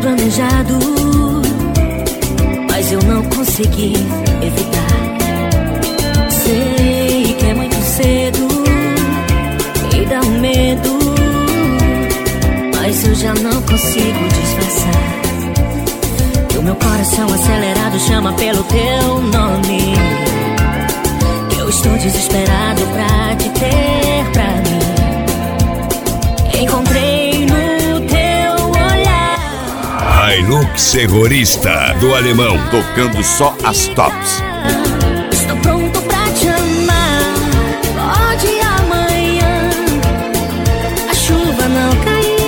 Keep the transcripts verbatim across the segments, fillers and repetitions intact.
planejado, mas eu não consegui evitar. Sei que é muito cedo e dá um medo, mas eu já não consigo disfarçar que o meu coração acelerado chama pelo teu nome. Eu estou desesperado pra te ter pra mim. Encontrei no teu olhar Hilux Terrorista do Alemão, tocando só as tops. Estou pronto pra te amar. Pode amanhã a chuva não cair,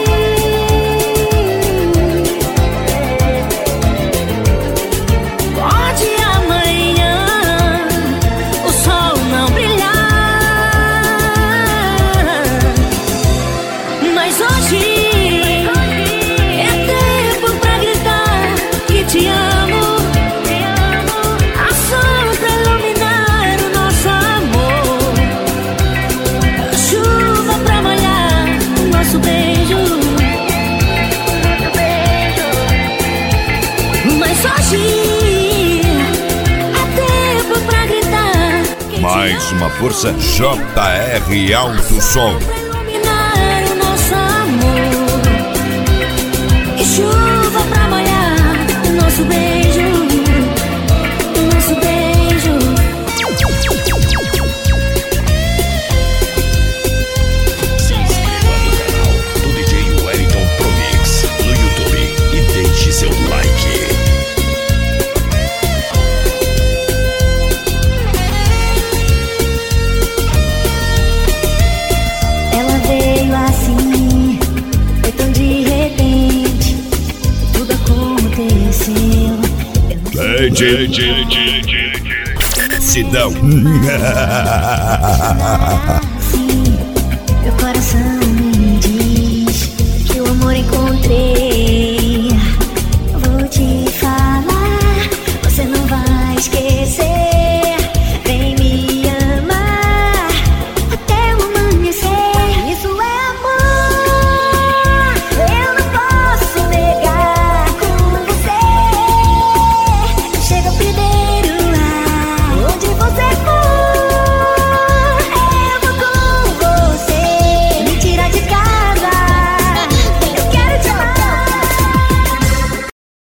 pode amanhã o sol não brilhar, mas hoje é tempo pra gritar que te amo. A sol pra iluminar o nosso amor, a chuva pra molhar o nosso beijo, mas hoje é tempo pra gritar que te Mais uma força, J R Alto Som. pra iluminar o nosso amor e chuva pra molhar o nosso beijo, o nosso beijo. Se inscreva no canal do D J Wellington Promix no YouTube e deixe seu like. Ela veio assim, foi tão de repente, tudo aconteceu. Eu não sei Sidão. assim, meu coração me diz que o amor encontrei